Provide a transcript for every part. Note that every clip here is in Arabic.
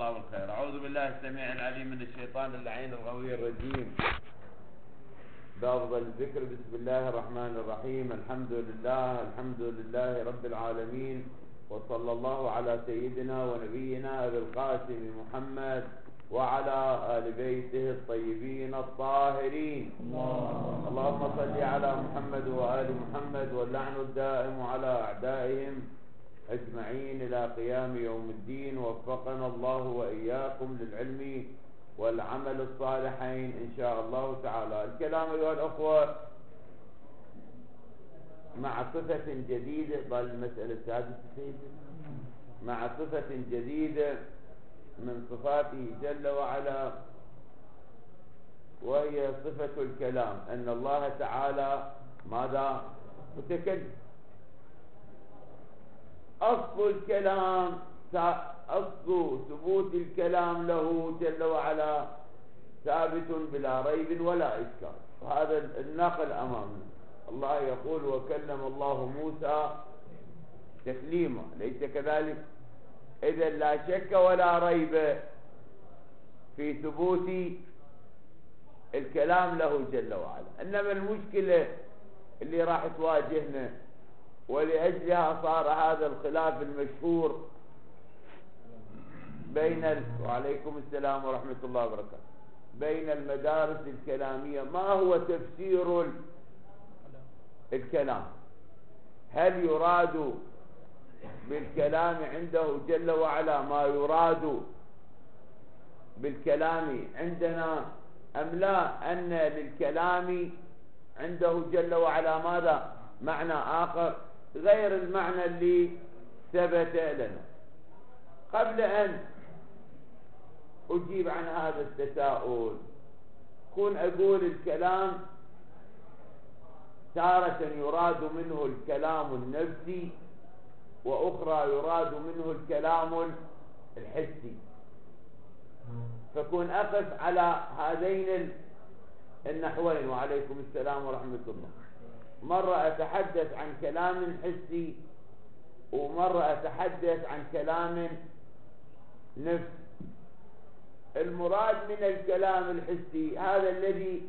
الله بالخير. أعوذ بالله السميع العليم من الشيطان اللعين الغوي الرجيم. بأفضل الذكر بسم الله الرحمن الرحيم. الحمد لله رب العالمين، وصلى الله على سيدنا ونبينا أبي القاسم محمد وعلى آل بيته الطيبين الطاهرين. اللهم صل على محمد وآل محمد، واللعن الدائم على أعدائهم أجمعين إلى قيام يوم الدين. وفقنا الله وإياكم للعلم والعمل الصالحين إن شاء الله تعالى. الكلام أيها الأخوة مع صفة جديدة، المسألة السادسة، مع صفة جديدة من صفاته جل وعلا، وهي صفة الكلام، أن الله تعالى ماذا؟ متكلم. أصل الكلام، أصل ثبوت الكلام له جل وعلا ثابت بلا ريب ولا إشكال. وهذا النقل أمامنا. الله يقول: وكلم الله موسى تكليما، ليس كذلك؟ إذا لا شك ولا ريب في ثبوت الكلام له جل وعلا. إنما المشكلة اللي راح تواجهنا، ولأجلها صار هذا الخلاف المشهور بين وعليكم السلام ورحمة الله وبركاته، بين المدارس الكلامية. ما هو تفسير الكلام؟ هل يراد بالكلام عنده جل وعلا ما يراد بالكلام عندنا، أم لا، أن للكلام عنده جل وعلا ماذا؟ معنى آخر غير المعنى اللي ثبت لنا. قبل أن أجيب عن هذا التساؤل، كون أقول الكلام تارة يراد منه الكلام النفسي، وأخرى يراد منه الكلام الحسي، فكون أقف على هذين النحوين. وعليكم السلام ورحمة الله. مرة أتحدث عن كلام حسي، ومرة أتحدث عن كلام نفسي. المراد من الكلام الحسي هذا الذي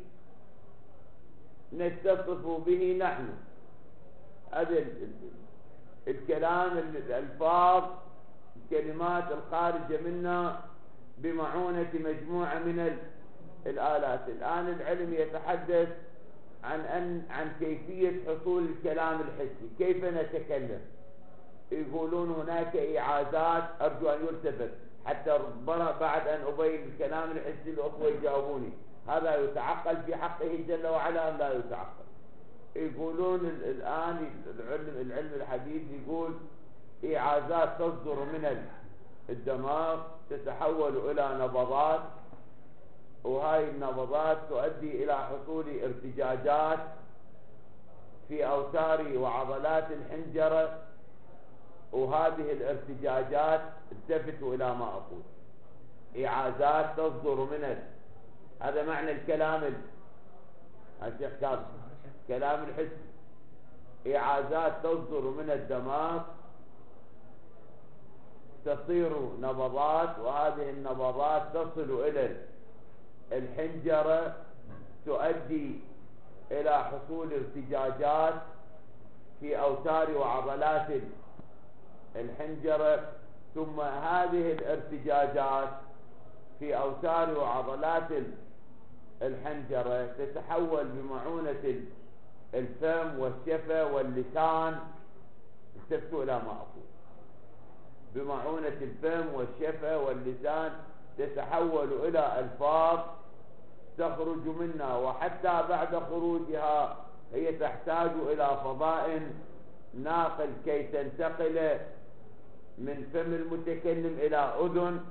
نتصف به نحن، هذا الكلام، الألفاظ، الكلمات الخارجة منا بمعونة مجموعة من الآلات. الآن العلم يتحدث عن كيفية حصول الكلام الحسي. كيف نتكلم؟ يقولون هناك إعازات، أرجو أن يلتفت حتى ربما بعد أن أبين الكلام الحسي الأخوة يجاوبوني. هذا يتعقل في حقه جل وعلا أم لا يتعقل؟ يقولون الآن العلم الحديث يقول إعازات تصدر من الدماغ تتحول إلى نبضات، وهاي النبضات تؤدي إلى حصول ارتجاجات في أوتار وعضلات الحنجرة، وهذه الارتجاجات التفتوا إلى ما أقول، إعازات تصدر من هذا معنى الكلام الشيخ كاظم، كلام الحس. إعازات تصدر من الدماغ تصير نبضات، وهذه النبضات تصل إلى الحنجرة تؤدي إلى حصول ارتجاجات في أوتار وعضلات الحنجرة، ثم هذه الارتجاجات في أوتار وعضلات الحنجرة تتحول بمعونة الفم والشفة واللسان، استفتوا إلى ما أقول، بمعونة الفم والشفة واللسان تتحول إلى ألفاظ تخرج منا، وحتى بعد خروجها هي تحتاج إلى فضاء ناقل كي تنتقل من فم المتكلم إلى أذن.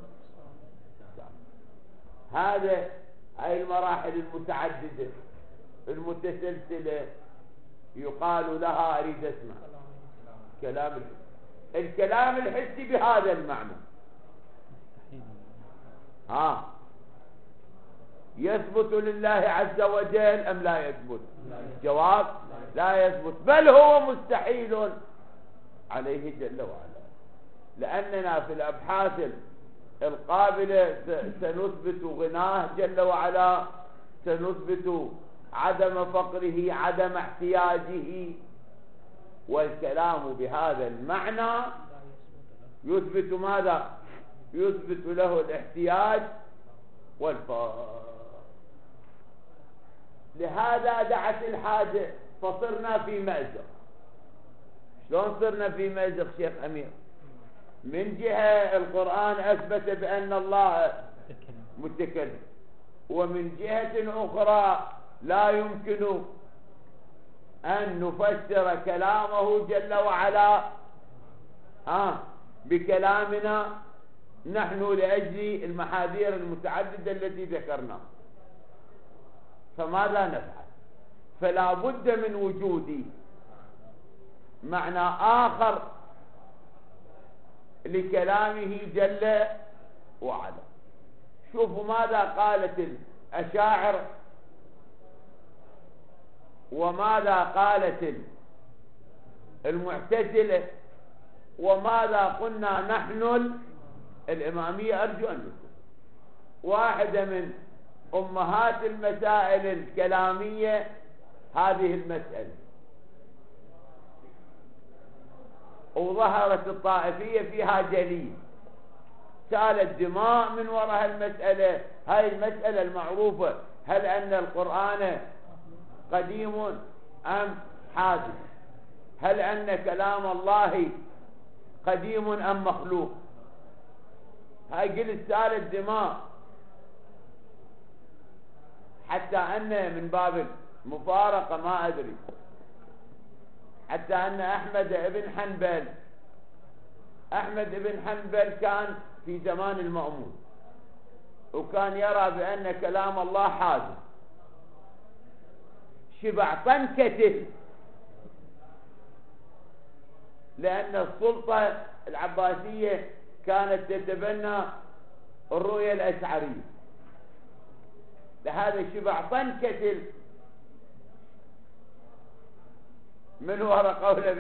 هاي المراحل المتعددة المتسلسلة يقال لها، أريد أسمع الكلام الحسي بهذا المعنى. يثبت لله عز وجل أم لا يثبت؟ جواب: لا يثبت، بل هو مستحيل عليه جل وعلا. لأننا في الأبحاث القابلة سنثبت غناه جل وعلا، سنثبت عدم فقره، عدم احتياجه. والكلام بهذا المعنى يثبت ماذا؟ يثبت له الاحتياج والفقر. لهذا دعت الحاجة فصرنا في مأزق. شلون صرنا في مأزق شيخ أمير؟ من جهة القرآن أثبت بأن الله متكلم، ومن جهة أخرى لا يمكن أن نفسر كلامه جل وعلا بكلامنا نحن لأجل المحاذير المتعددة التي ذكرناها. فماذا نفعل؟ فلا بد من وجود معنى آخر لكلامه جل وعلا. شوفوا ماذا قالت الأشاعرة وماذا قالت المعتزلة وماذا قلنا نحن الإمامية. أرجو أن نكون واحدة من أمهات المسائل الكلامية هذه المسألة، وظهرت الطائفية فيها جليل، سالت دماء من وراء المسألة. هاي المسألة المعروفة، هل أن القرآن قديم أم حادث؟ هل أن كلام الله قديم أم مخلوق؟ هاي قلت سالت دماء، حتى أن من باب المفارقة ما أدري، حتى أن أحمد بن حنبل كان في زمان المأمون، وكان يرى بأن كلام الله حادث. شبع طنكته، لأن السلطة العباسية كانت تتبنى الرؤية الأشعرية. لهذا شبع طنكة من وراء قوله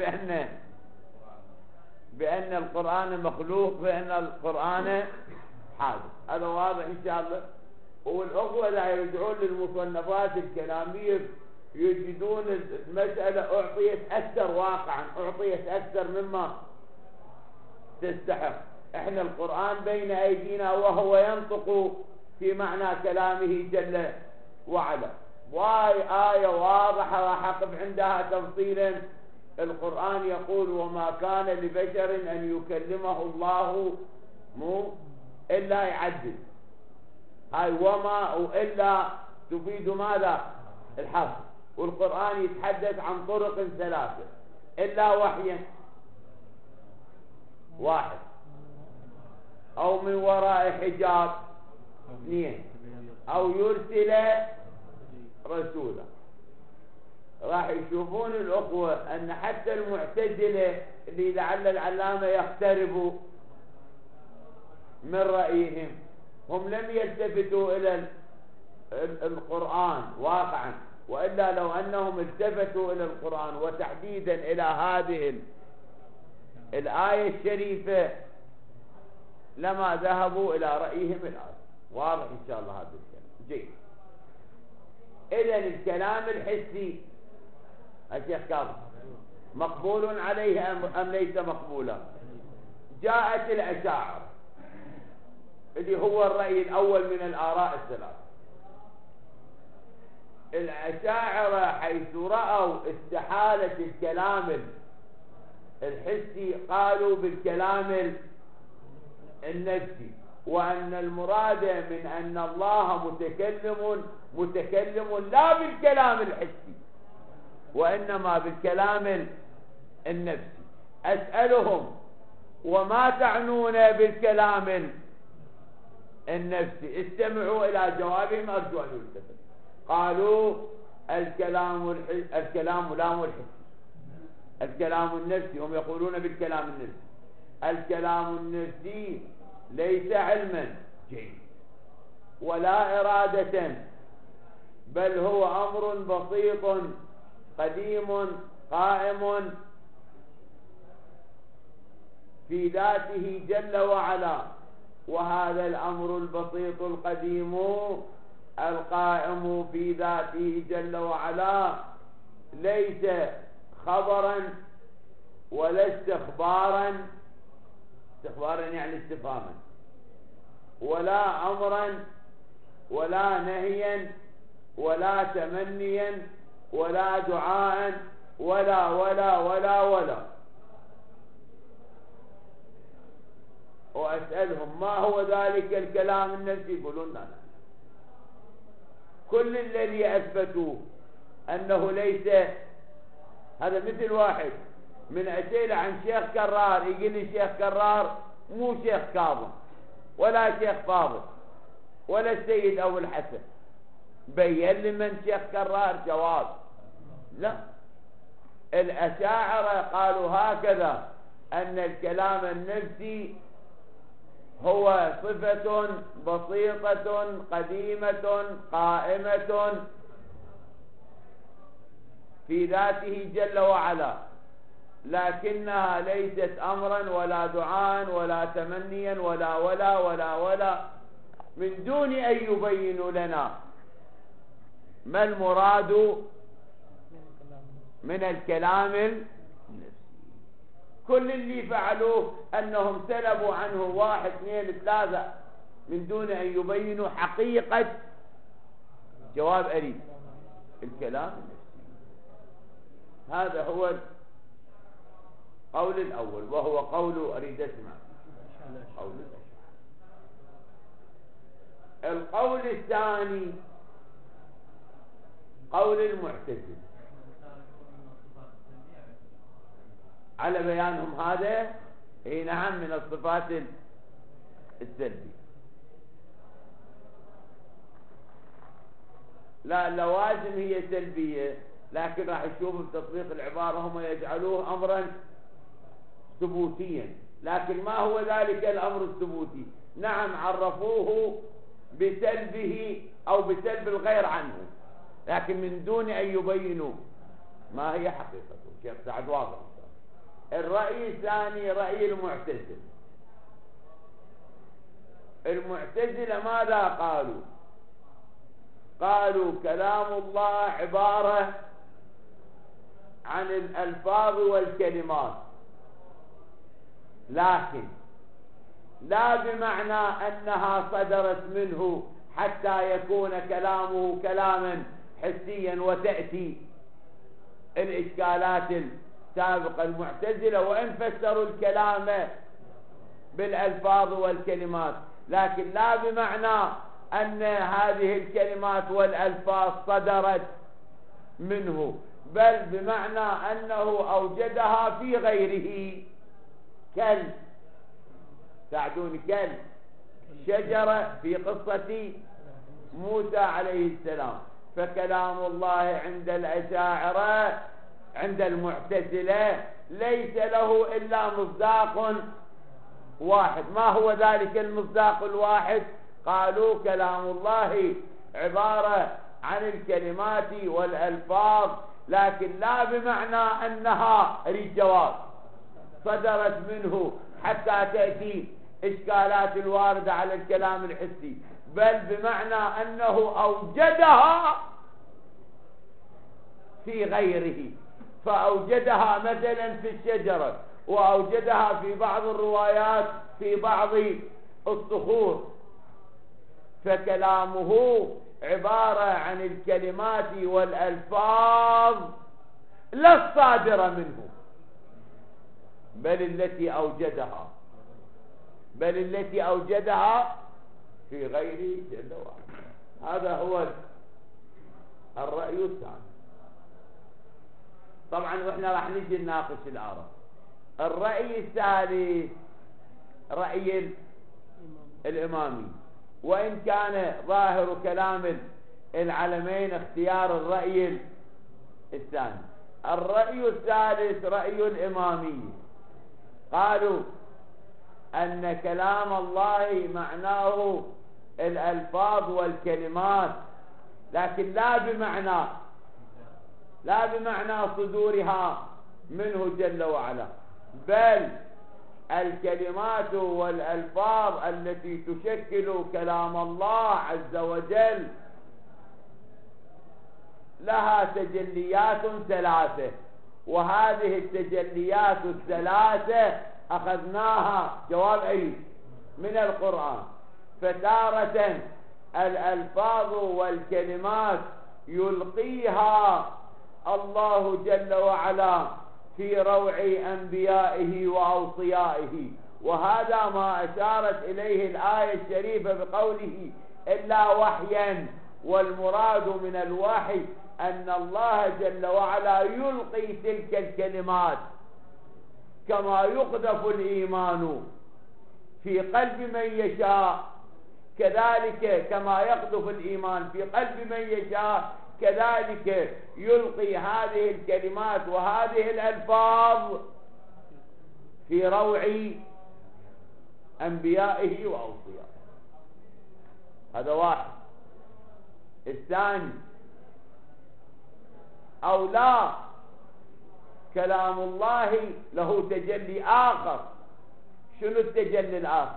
بأن القرآن مخلوق، بأن القرآن حادث. هذا واضح إن شاء الله. والأخوة لا يرجعون للمصنفات الكلامية يجدون المسألة أعطيت أكثر واقعا، أعطيت أكثر مما تستحق. احنا القرآن بين أيدينا وهو ينطق في معنى كلامه جل وعلا. واي آية واضحة راح أقف عندها تفصيلا. القرآن يقول وما كان لبشر أن يكلمه الله مو إلا يعدل. هاي وما وإلا تفيد ماذا؟ الحصر. والقرآن يتحدث عن طرق ثلاثة، إلا وحيا واحد، أو من وراء حجاب اثنين، أو يرسل رسولا. راح يشوفون الأخوة أن حتى المعتزلة اللي لعل العلامة يقتربوا من رأيهم، هم لم يلتفتوا إلى القرآن واقعا، وإلا لو أنهم التفتوا إلى القرآن وتحديدا إلى هذه الآية الشريفة لما ذهبوا إلى رأيهم الآن. واضح إن شاء الله هذا الكلام جيد. إذن الكلام الحسي الشيخ كاظم مقبول عليه أم ليس مقبولا؟ جاءت الأشاعرة اللي هو الرأي الأول من الآراء الثلاث. الأشاعرة حيث رأوا استحالة الكلام الحسي قالوا بالكلام النفسي، وأن المراد من أن الله متكلم لا بالكلام الحسي وإنما بالكلام النفسي. أسألهم وما تعنون بالكلام النفسي؟ استمعوا إلى جوابهم أرجو أن يلتفت. قالوا الكلام لا هو الحسي، الكلام النفسي. هم يقولون بالكلام النفسي. الكلام النفسي ليس علما جيد ولا إرادة، بل هو أمر بسيط قديم قائم في ذاته جل وعلا، وهذا الأمر البسيط القديم القائم في ذاته جل وعلا ليس خبرا ولا استخبارا يعني استفهاما، ولا أمرا ولا نهيا ولا تمنيا ولا دعاء ولا ولا ولا ولا. وأسألهم ما هو ذلك الكلام النفسي؟ يقولون لا. كل الذي أثبتوا أنه ليس، هذا مثل واحد من أسئلة عن شيخ كرار يقول لي شيخ كرار مو شيخ كاظم ولا شيخ فاضل ولا السيد أبو الحسن، بين لي من شيخ كرار. جواب لا. الأشاعرة قالوا هكذا، أن الكلام النفسي هو صفة بسيطة قديمة قائمة في ذاته جل وعلا، لكنها ليست أمرا ولا دعاء ولا تمنيا ولا ولا ولا ولا، من دون أن يبينوا لنا ما المراد من الكلام النفسي. كل اللي فعلوه أنهم سلبوا عنه 1 2 3 من دون أن يبينوا حقيقة جواب أريد الكلام النفسي. هذا هو القول الأول، وهو قول أريد أسمع قول القول الثاني قول المعتزلة على بيانهم هذا. اي نعم، من الصفات السلبية. لا، اللوازم هي سلبية، لكن راح نشوف بتطبيق العبارة هم يجعلوه أمرا ثبوتيا. لكن ما هو ذلك الأمر الثبوتي؟ نعم، عرفوه بسلبه أو بسلب الغير عنه، لكن من دون أن يبينوا ما هي حقيقته. شيخ سعد واضح. الرأي الثاني رأي المعتزلة. المعتزلة ماذا قالوا؟ قالوا كلام الله عبارة عن الألفاظ والكلمات، لكن لا بمعنى أنها صدرت منه حتى يكون كلامه كلاما حسيا وتأتي الإشكالات السابقة. المعتزلة وإن فسروا الكلام بالألفاظ والكلمات، لكن لا بمعنى أن هذه الكلمات والألفاظ صدرت منه، بل بمعنى أنه أوجدها في غيره، ساعدوني، شجرة في قصة موسى عليه السلام. فكلام الله عند الأشاعرة عند المعتزلة ليس له إلا مصداق واحد. ما هو ذلك المصداق الواحد؟ قالوا كلام الله عبارة عن الكلمات والألفاظ، لكن لا بمعنى أنها الجواب صدرت منه حتى تأتي إشكالات الواردة على الكلام الحسي، بل بمعنى أنه أوجدها في غيره. فأوجدها مثلا في الشجرة، وأوجدها في بعض الروايات في بعض الصخور. فكلامه عبارة عن الكلمات والألفاظ لا الصادرة منه، بل التي أوجدها في غيره جل وعلا. هذا هو الرأي الثاني. طبعا واحنا راح نجي نناقش الآراء. الرأي الثالث رأي الإمامي، وإن كان ظاهر كلام العلمين اختيار الرأي الثاني. الرأي الثالث رأي الإمامي. قالوا أن كلام الله معناه الألفاظ والكلمات، لكن لا بمعنى صدورها منه جل وعلا، بل الكلمات والألفاظ التي تشكل كلام الله عز وجل لها تجليات ثلاثة، وهذه التجليات الثلاثة أخذناها جواب أي من القرآن. فتارة الألفاظ والكلمات يلقيها الله جل وعلا في روع أنبيائه وأوصيائه، وهذا ما أشارت إليه الآية الشريفة بقوله إلا وحيا، والمراد من الوحي أن الله جل وعلا يلقي تلك الكلمات كما يقذف الإيمان في قلب من يشاء، كذلك كما يقذف الإيمان في قلب من يشاء كذلك يلقي هذه الكلمات وهذه الألفاظ في روع أنبيائه وأوصيائه. هذا واحد. الثاني أو لا، كلام الله له تجلي آخر. شنو التجلي الآخر؟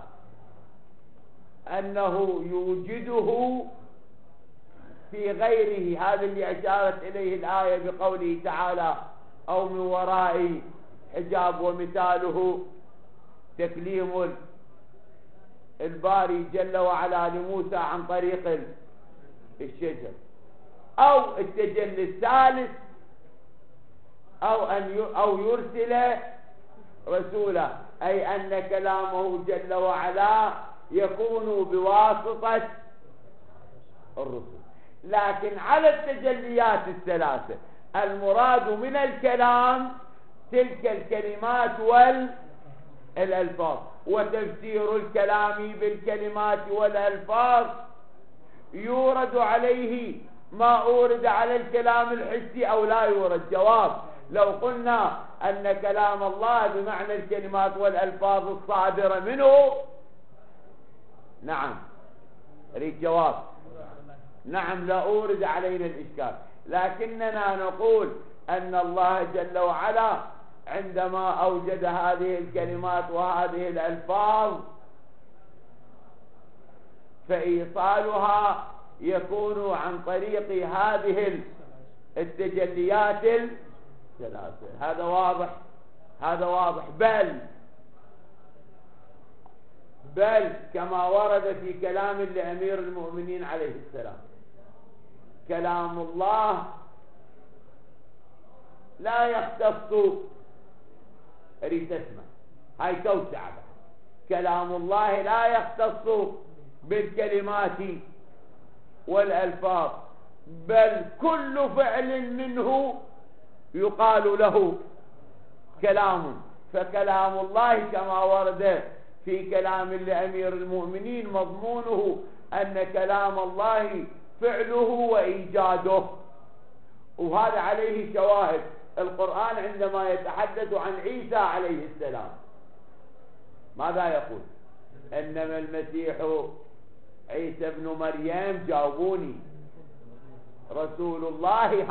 أنه يوجده في غيره، هذا اللي أشارت إليه الآية بقوله تعالى أو من وراء حجاب، ومثاله تكليم الباري جل وعلا لموسى عن طريق الشجر. أو التجلي الثالث أو يرسل رسوله، أي أن كلامه جل وعلا يكون بواسطة الرسل. لكن على التجليات الثلاثة المراد من الكلام تلك الكلمات والألفاظ، وتفسير الكلام بالكلمات والألفاظ يورد عليه ما أورد على الكلام الحسي أو لا يورد. جواب: لو قلنا أن كلام الله بمعنى الكلمات والألفاظ الصادرة منه، نعم، أريد جواب، نعم، لا أورد علينا الإشكال. لكننا نقول أن الله جل وعلا عندما أوجد هذه الكلمات وهذه الألفاظ فإيصالها يكون عن طريق هذه التجليات الثلاثة. هذا واضح، هذا واضح. بل كما ورد في كلام لأمير المؤمنين عليه السلام، كلام الله لا يختص، أريد تسمع، هاي توسعة. كلام الله لا يختص بالكلمات والألفاظ، بل كل فعل منه يقال له كلام. فكلام الله كما ورد في كلام لأمير المؤمنين مضمونه أن كلام الله فعله وإيجاده، وهذا عليه شواهد. القرآن عندما يتحدث عن عيسى عليه السلام ماذا يقول؟ إنما المسيح عيسى ابن مريم، جاوبوني، رسول الله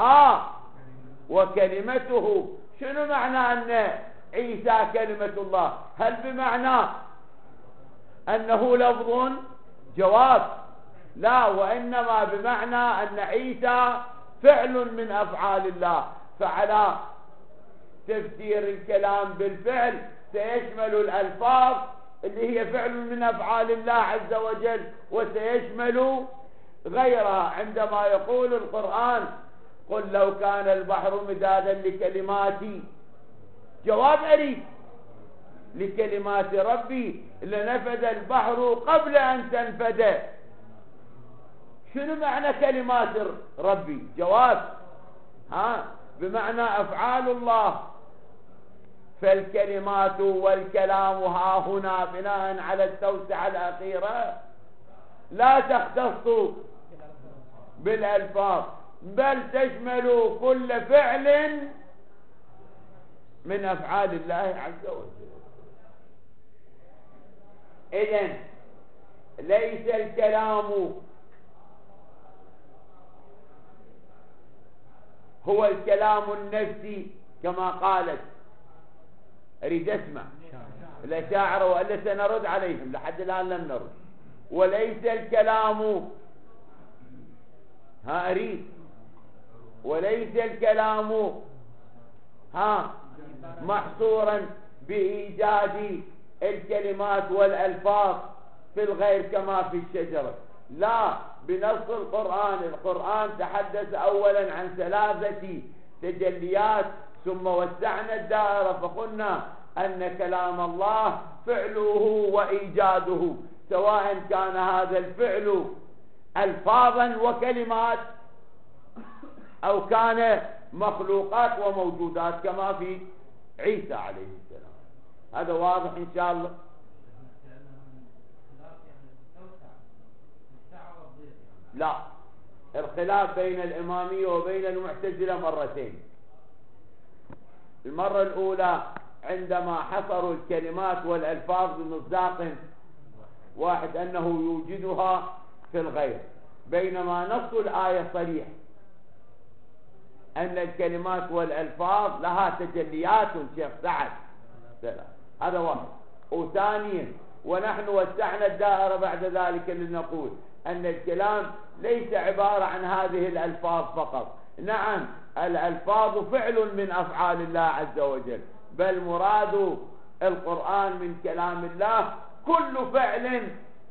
وكلمته. شنو معنى أن عيسى كلمة الله؟ هل بمعنى أنه لفظ؟ جواب: لا، وإنما بمعنى أن عيسى فعل من أفعال الله. فعلى تفسير الكلام بالفعل سيشمل الألفاظ اللي هي فعل من أفعال الله عز وجل، وسيشمل غيرها. عندما يقول القرآن قل لو كان البحر مدادا لكلماتي، جواب أريد لكلمات ربي لنفذ البحر قبل أن تنفذ. شنو معنى كلمات ربي؟ جواب: بمعنى أفعال الله. فالكلمات والكلام ها هنا بناء على التوسعة الأخيرة لا تختص بالألفاظ، بل تشمل كل فعل من أفعال الله عز وجل. إذن ليس الكلام هو الكلام النفسي كما قالت، أريد أسمع، الأشاعرة، وإلا سنرد عليهم، لحد الآن لم نرد. وليس الكلام، أريد، وليس الكلام محصورا بإيجاد الكلمات والألفاظ في الغير كما في الشجرة، لا، بنص القرآن تحدث أولا عن 3 تجليات، ثم وسعنا الدائرة فقلنا أن كلام الله فعله وإيجاده، سواء كان هذا الفعل ألفاظا وكلمات أو كان مخلوقات وموجودات كما في عيسى عليه السلام. هذا واضح إن شاء الله. لا، الخلاف بين الإمامية وبين المعتزلة مرتين. المرة الأولى عندما حصروا الكلمات والألفاظ بمصداق واحد أنه يوجدها في الغير، بينما نص الآية صريح أن الكلمات والألفاظ لها تجليات شيخ سعد. هذا واحد. وثانيا، ونحن وسعنا الدائرة بعد ذلك لنقول أن الكلام ليس عبارة عن هذه الألفاظ فقط، نعم الألفاظ فعل من أفعال الله عز وجل، بل مراد القرآن من كلام الله كل فعل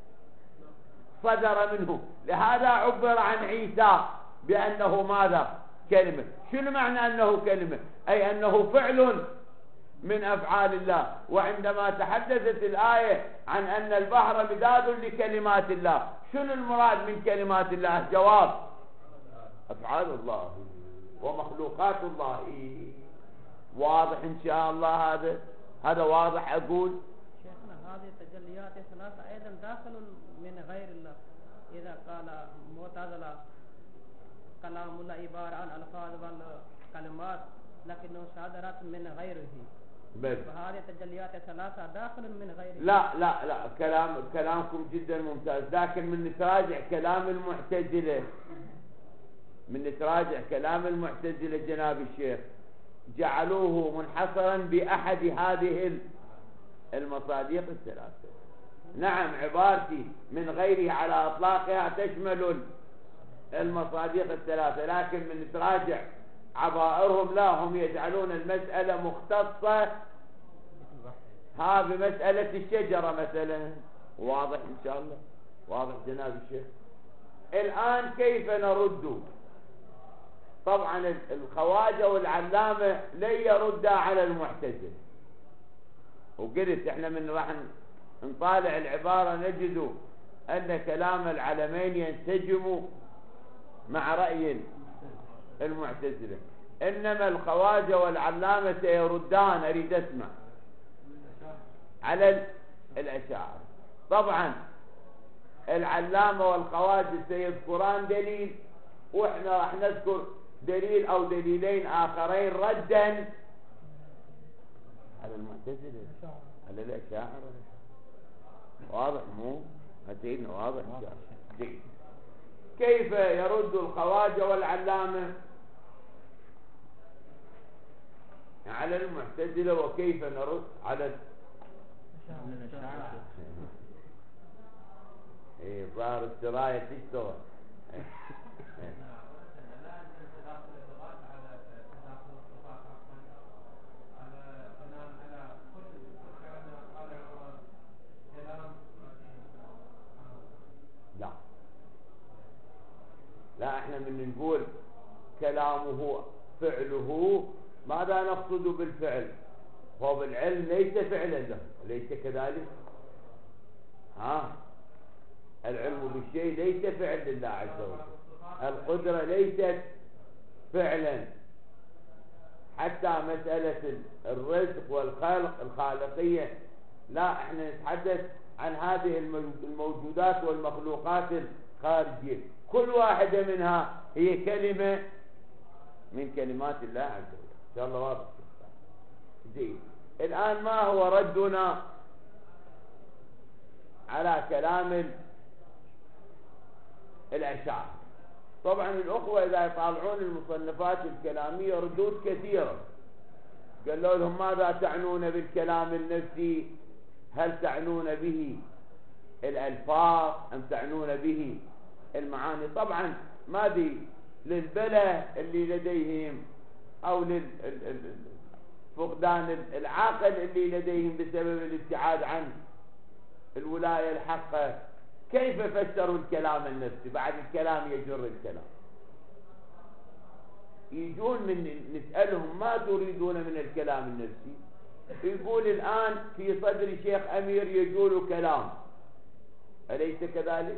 صدر منه. لهذا عبر عن عيسى بأنه ماذا؟ كلمة. شنو معنى أنه كلمة؟ أي أنه فعل من أفعال الله. وعندما تحدثت الآية عن أن البحر مداد لكلمات الله، شنو المراد من كلمات الله؟ جواب: أفعال الله ومخلوقات الله. واضح إن شاء الله؟ هذا واضح. أقول شيخنا هذه التجليات الثلاثة أيضا داخل من غير الله. إذا قال معتزلة كلام الله عبارة عن ألفاظ والكلمات لكنه صادرات من غيره، فهذه التجليات الثلاثة داخل من غيره. لا لا لا، كلامكم جدا ممتاز، لكن من نتراجع كلام المعتزلة، من نتراجع كلام المعتزلة جناب الشيخ، جعلوه منحصرا بأحد هذه المصادق الثلاثة. نعم، عبارتي من غيره على أطلاقها تشمل المصادق الثلاثة، لكن من نتراجع عبائرهم لا، هم يجعلون المسألة مختصة بمسألة الشجرة مثلا. واضح إن شاء الله؟ واضح جناب الشيخ؟ الآن كيف نرد؟ طبعا الخواجة والعلامة لن يردا على المعتزلة، وقلت احنا من راح نطالع العبارة نجد أن كلام العلمين ينسجم مع رأي المعتزلة، إنما الخواجة والعلامة سيردان، أريد أسمع، على الأشاعرة. طبعا العلامة والخواجة سيذكران دليل، وإحنا راح نذكر دليل أو دليلين آخرين ردا على المعتزلة، على الأشاعرة. واضح مو؟ هتينا واضح جيد. كيف يرد الخواجة والعلامة على المعتزلة، وكيف نرد على الأشاعرة؟ ظاهر السراية تشتغل. لا، احنا من نقول كلامه فعله، ماذا نقصد بالفعل؟ هو بالعلم ليس فعلا له، ليس كذلك؟ العلم بالشيء ليس فعل لله عز وجل، القدرة ليست فعلا، حتى مسألة الرزق والخلق الخالقية لا، احنا نتحدث عن هذه الموجودات والمخلوقات الخارجية، كل واحدة منها هي كلمة من كلمات الله عز وجل. إن شاء الله واضح. زين، الآن ما هو ردنا على كلام الأشاعرة؟ طبعا الأخوة إذا يطالعون المصنفات الكلامية ردود كثيرة، قالوا لهم ماذا تعنون بالكلام النفسي هل تعنون به الألفاظ أم تعنون به المعاني؟ طبعا ما دي للبلى اللي لديهم أو لفقدان العاقل اللي لديهم بسبب الابتعاد عن الولاية الحقة. كيف فسروا الكلام النفسي بعد الكلام يجر الكلام؟ يجون من نسألهم ما تريدون من الكلام النفسي؟ يقول الآن في صدر شيخ أمير يجول كلام، أليس كذلك؟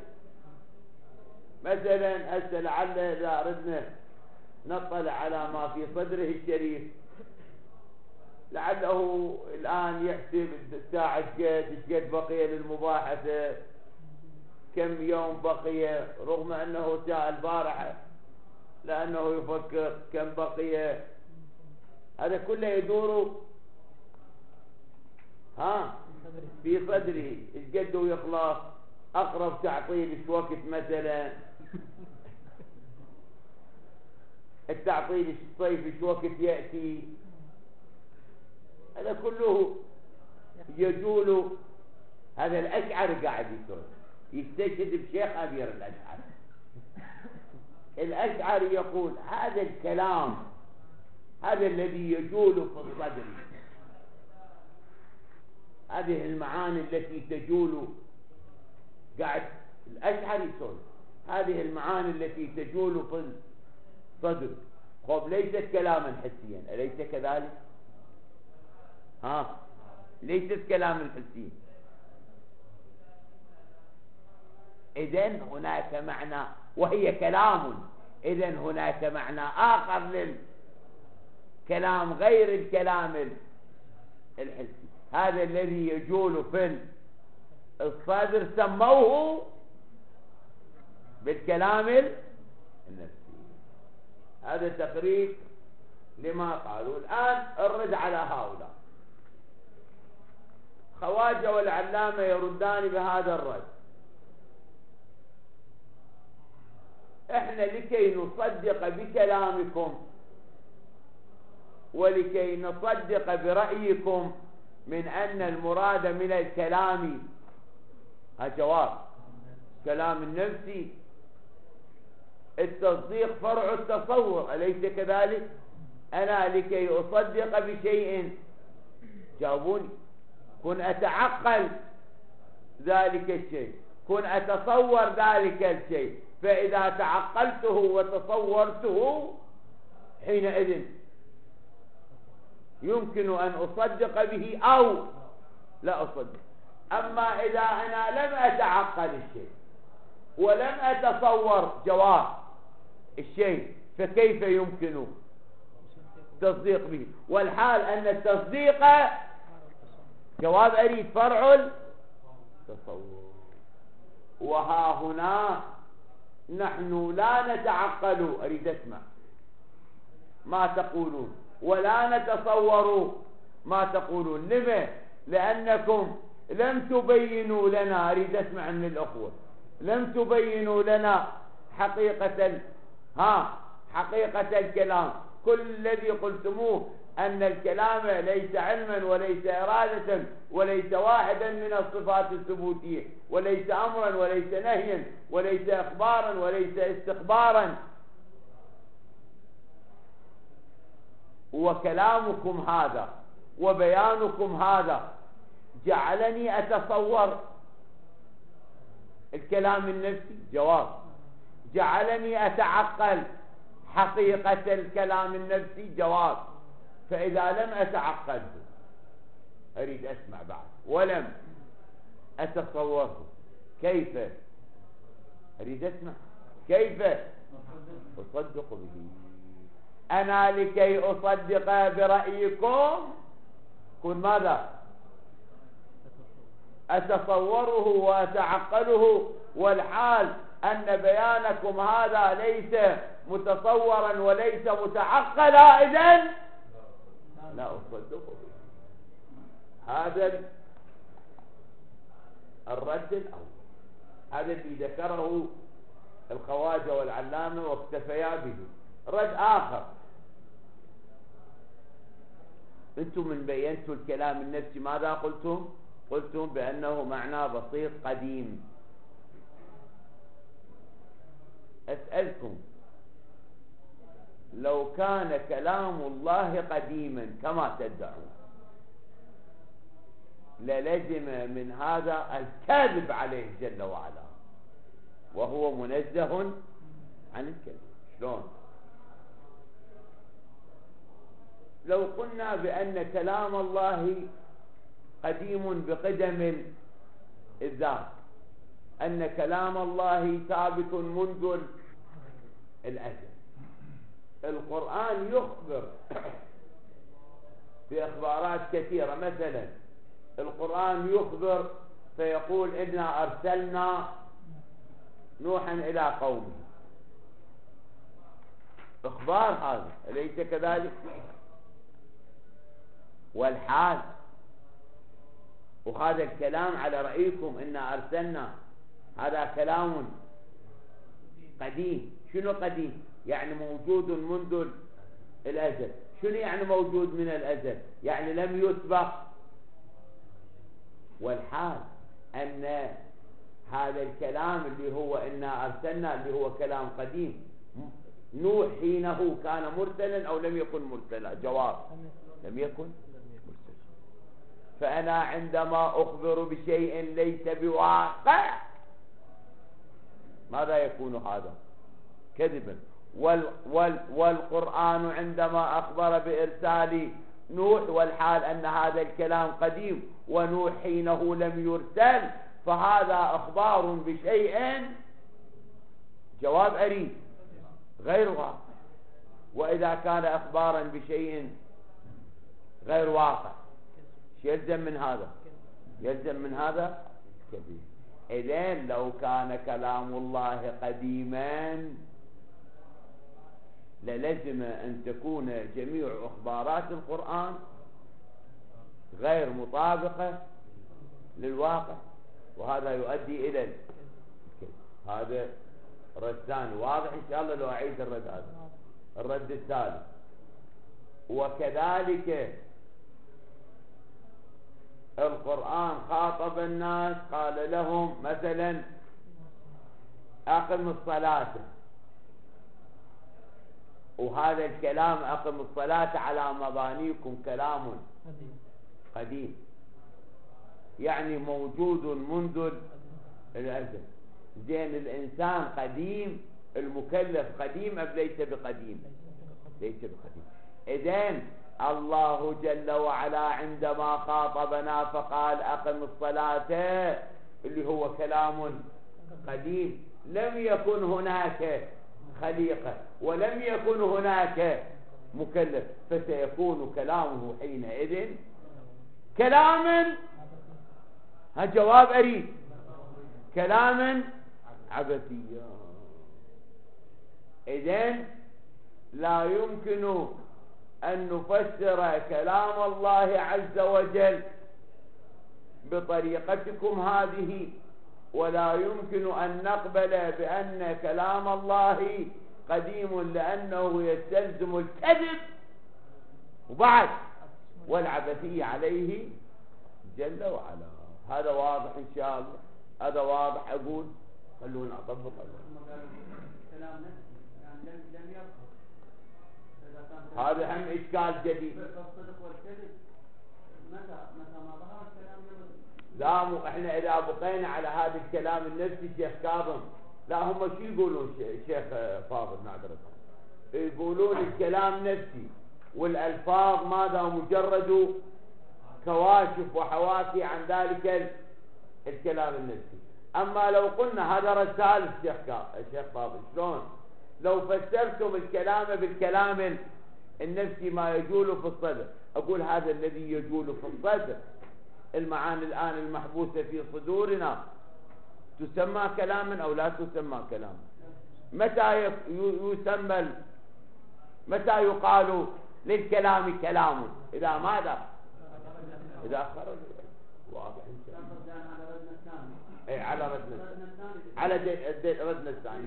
مثلا هسه لعل إذا أردنا نطلع على ما في صدره الشريف لعله الآن يحسب الساعة قد بقي للمباحثة، كم يوم بقي، رغم أنه جاء البارحة لأنه يفكر كم بقي. هذا كله يدور في صدره، ايش قده يخلص، أقرب تعطيل ايش وقت مثلا، التعطيل الصيف ايش وقت يأتي، هذا كله يجول. هذا الأشعري قاعد يستشهد بشيخ أمير الأشعري. الأشعري يقول هذا الكلام هذا الذي يجول في الصدر، هذه المعاني التي تجول، قاعد الأشعري يقول هذه المعاني التي تجول في الصدر خب ليست كلاما حسيا، أليس كذلك؟ ليست كلاما حسيا. إذن هناك معنى وهي كلام، إذن هناك معنى آخر للكلام غير الكلام الحسي. هذا الذي يجول في الصدر سموه بالكلام النفسي. هذا تقريب لما قالوا. الآن الرد على هؤلاء. خواجة والعلامة يردان بهذا الرد. احنا لكي نصدق بكلامكم ولكي نصدق برأيكم من أن المراد من الكلام جواب كلام النفسي التصديق فرع التصور، أليس كذلك؟ أنا لكي أصدق بشيء جاوبوني كن أتعقل ذلك الشيء، كن أتصور ذلك الشيء، فإذا تعقلته وتصورته حينئذ يمكن أن أصدق به أو لا أصدق. أما إذا أنا لم أتعقل الشيء ولم أتصور جواب الشيء فكيف يمكن التصديق به؟ والحال أن التصديق جواب أريد فرع التصور. وها هنا نحن لا نتعقل، أريد أسمع ما تقولون، ولا نتصور ما تقولون. لما؟ لأنكم لم تبينوا لنا، أريد أسمع من الأخوة، لم تبينوا لنا حقيقة الكلام. كل الذي قلتموه أن الكلام ليس علما وليس إرادة وليس واحدا من الصفات الثبوتية، وليس أمرا وليس نهيا وليس إخبارا وليس استخبارا. وكلامكم هذا وبيانكم هذا جعلني أتصور الكلام النفسي، جواب جعلني أتعقل حقيقة الكلام النفسي، جواب. فإذا لم أتعقله أريد أسمع بعد ولم أتصوره كيف أريد أسمع كيف أصدق به؟ أنا لكي أصدق برأيكم كن ماذا؟ أتصوره وأتعقله، والحال أن بيانكم هذا ليس متصورا وليس متعقلا، إذن لا أصدقه. هذا الرد الأول، هذا اللي ذكره الخواجة والعلامة واكتفيا به. رد آخر، أنتم من بينتوا الكلام النفسي ماذا قلتم؟ قلتم بأنه معنى بسيط قديم. أسألكم لو كان كلام الله قديما كما تدعون للزم من هذا الكذب عليه جل وعلا، وهو منزه عن الكذب. شلون؟ لو قلنا بأن كلام الله قديم بقدم الذات، أن كلام الله ثابت منذ الأزل. القرآن يخبر في إخبارات كثيرة، مثلا القرآن يخبر فيقول إنا أرسلنا نوحا إلى قومه، إخبار هذا أليس كذلك؟ والحال، وهذا الكلام على رأيكم إنا أرسلنا هذا كلام قديم. شنو قديم؟ يعني موجود منذ الأزل. شنو يعني موجود من الأزل؟ يعني لم يسبق. والحال أن هذا الكلام اللي هو إنا أرسلنا اللي هو كلام قديم، نوح حينه كان مرسلا أو لم يكن مرسلا؟ جواب: لم يكن مرسلا. فأنا عندما أخبر بشيء ليس بواقع ماذا يكون هذا؟ كذبا. والقرآن عندما أخبر بإرسال نوح والحال أن هذا الكلام قديم ونوح حينه لم يرسل، فهذا أخبار بشيء جواب أريد غير واقع. وإذا كان أخبارا بشيء غير واقع يلزم من هذا؟ يلزم من هذا كذب. إذن لو كان كلام الله قديما للزم أن تكون جميع أخبارات القرآن غير مطابقة للواقع، وهذا يؤدي إلى الكذب. هذا رد ثاني واضح إن شاء الله. لو أعيد الرد هذا الرد الثالث: وكذلك القرآن خاطب الناس قال لهم مثلا أقم الصلاة، وهذا الكلام أقم الصلاة على مبانيكم كلام قديم، يعني موجود منذ الأزل. زين الإنسان قديم، المكلف قديم أم ليس بقديم؟ ليس بقديم. إذن الله جل وعلا عندما خاطبنا فقال أقم الصلاة اللي هو كلام قديم، لم يكن هناك خليقة ولم يكن هناك مكلف، فسيكون كلامه حينئذ كلاما، ها جواب أريد، كلاما عبثيا. إذن لا يمكن أن نفسر كلام الله عز وجل بطريقتكم هذه، ولا يمكن أن نقبل بأن كلام الله قديم لأنه يستلزم الكذب وبعد والعبثية عليه جل وعلا. هذا واضح إن شاء الله، هذا واضح. أقول خلونا أطبق كلام نفسي يعني لم يظهر. هذا هم إشكال جديد. الصدق والكذب متى ما ظهر الكلام لا احنا إذا بقينا على هذا الكلام النفسي شيخ كاظم، لا هم شو يقولون شيخ فاضل معذرة، يقولون الكلام نفسي والألفاظ ماذا مجرد كواشف وحواكي عن ذلك الكلام النفسي. أما لو قلنا هذا رسالة الشيخ فاضل، شلون لو فسرتم الكلام بالكلام النفسي ما يجول في الصدر؟ أقول هذا الذي يجول في الصدر، المعاني الآن المحبوسة في صدورنا، تسمى كلاما أو لا تسمى كلاما؟ متى يسمى، متى يقال للكلام كلام؟ إذا ماذا؟ إذا خرج. واضح اي على ردنا على ردنا الثاني.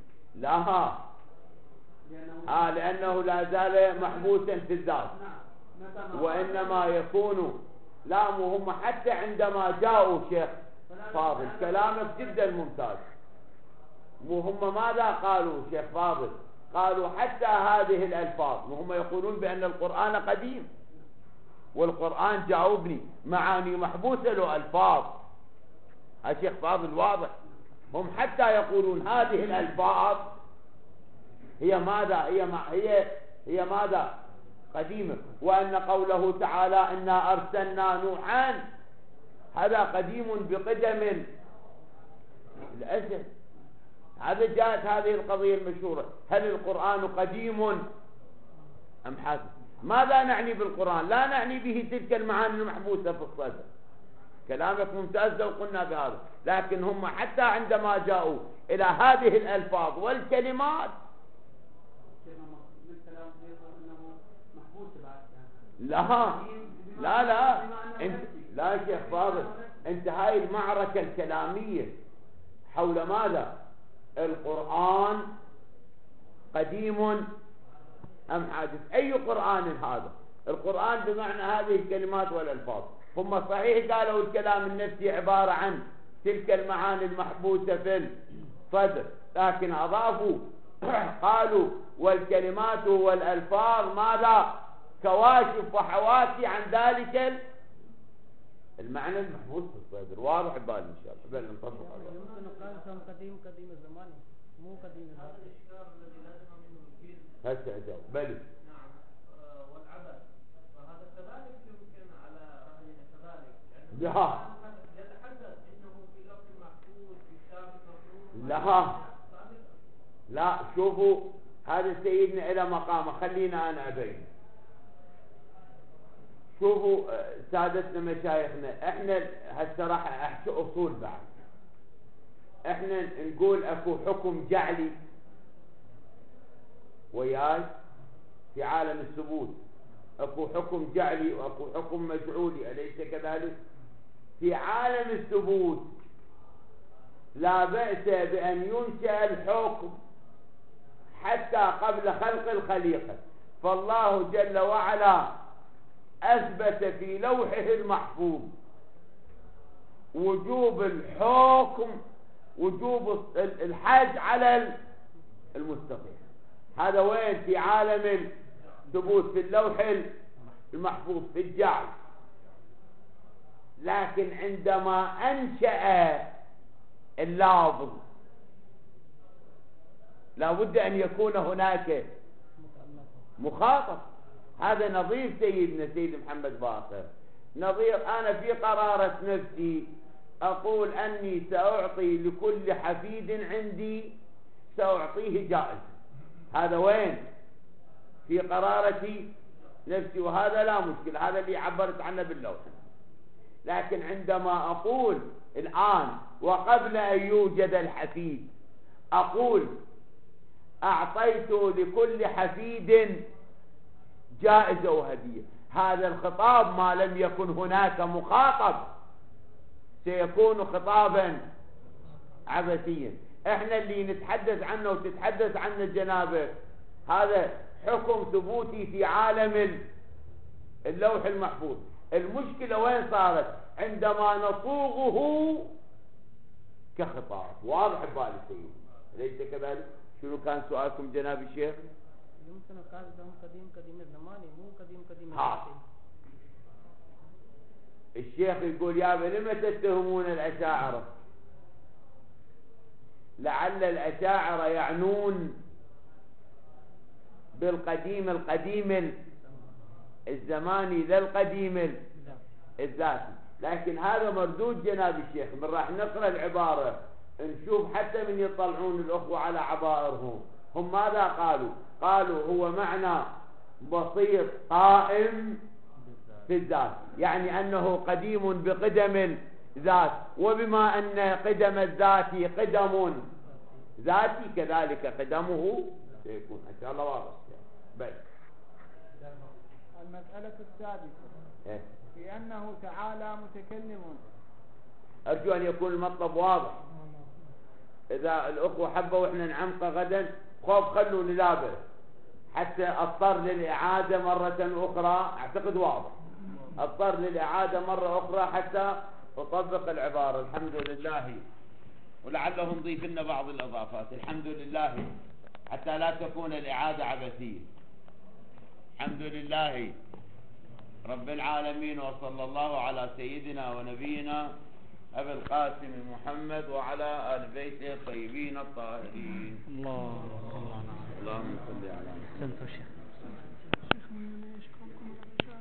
لا لأنه لا زال محبوسا في الذات. وإنما يكون لا مو هم حتى عندما جاءوا شيخ فاضل كلامك جدا ممتاز. مو هم ماذا قالوا شيخ فاضل؟ قالوا حتى هذه الألفاظ وهم يقولون بأن القرآن قديم، والقرآن جاوبني معاني محبوسة له ألفاظ. الشيخ فاضل واضح. هم حتى يقولون هذه الألفاظ هي ماذا؟ هي ماذا؟ قديمة. وأن قوله تعالى إنا أرسلنا نوحا هذا قديم بقدم الأزل. هذا جاءت هذه القضية المشهورة، هل القرآن قديم أم حادث؟ ماذا نعني بالقرآن؟ لا نعني به تلك المعاني المحبوسة في الصدر. كلامك ممتاز لو قلنا بهذا، لكن هم حتى عندما جاءوا إلى هذه الألفاظ والكلمات لا انت لا شيخ فاضل، انت هاي المعركة الكلامية حول ماذا؟ القرآن قديم أم حادث؟ أي قرآن هذا؟ القرآن بمعنى هذه الكلمات والألفاظ. هم صحيح قالوا الكلام النفسي عبارة عن تلك المعاني المحبوسة في الصدر، لكن أضافوا قالوا والكلمات والألفاظ ماذا؟ كواشف وحواسي عن ذلك المعنى المحبوس في الصدر. واضح بالي إن شاء الله. بل نطبق عليه. يمكن قال قديم الزمان مو قديم الزمان. هسه أجاوب. بل نعم. والعبث وهذا كذلك يمكن على رأينا كذلك. لا يتحدث إنه في لوح محفوظ في كتاب مكتوب. لا شوفوا هذا سيدنا إلى مقامه. خلينا أنا أبين. شوفوا سادتنا مشايخنا، احنا هسه راح احكي اصول بعد. احنا نقول اكو حكم جعلي وياي في عالم الثبوت، اكو حكم جعلي واكو حكم مجعولي، اليس كذلك؟ في عالم الثبوت لا بأس بأن ينشأ الحكم حتى قبل خلق الخليقة. فالله جل وعلا أثبت في لوحه المحفوظ وجوب الحكم، وجوب الحج على المستطيع. هذا وين؟ في عالم الثبوت، في اللوح المحفوظ، في الجعل. لكن عندما أنشأ اللافظ لا بد أن يكون هناك مخاطب. هذا نظير سيدنا سيد محمد باقر. نظير أنا في قرارة نفسي أقول أني سأعطي لكل حفيد عندي سأعطيه جائزة. هذا وين؟ في قرارة نفسي، وهذا لا مشكلة، هذا اللي عبرت عنه باللوح. لكن عندما أقول الآن وقبل أن يوجد الحفيد أقول أعطيت لكل حفيد جائزة وهدية، هذا الخطاب ما لم يكن هناك مخاطب سيكون خطابا عبثيا. احنا اللي نتحدث عنه وتتحدث عنه الجنابة هذا حكم ثبوتي في عالم اللوح المحفوظ. المشكلة وين صارت؟ عندما نصوغه كخطاب. واضح ببالي سيدي ليس كذلك؟ شنو كان سؤالكم جناب الشيخ؟ يمكن قال لهم قديم الزمان مو قديم الزمان. الشيخ يقول يا لما تتهمون الأشاعرة؟ لعل الأشاعرة يعنون بالقديم القديم الزماني لا القديم الذاتي. لكن هذا مردود جناب الشيخ. من راح نقرأ العبارة نشوف حتى من يطلعون الأخوة على عبائرهم هم ماذا قالوا؟ قالوا هو معنى بسيط قائم في الذات، يعني أنه قديم بقدم الذات، وبما أن قدم الذات قدم ذاتي كذلك قدمه سيكون. إن شاء الله واضح. بل المسألة السادسة في أنه تعالى متكلم. أرجو أن يكون المطلب واضح. إذا الأخوة حبوا وإحنا نعمق غدا خوف خلوا للابه حتى اضطر للإعادة مرة أخرى، أعتقد واضح، اضطر للإعادة مرة أخرى حتى أطبق العبارة. الحمد لله، ولعله نضيف لنا بعض الإضافات. الحمد لله حتى لا تكون الإعادة عبثية. الحمد لله رب العالمين، وصلى الله على سيدنا ونبينا أبي القاسم محمد وعلى آل بيته الطيبين الطاهرين. اللهم صل على اللهم صل على محمد. محمد.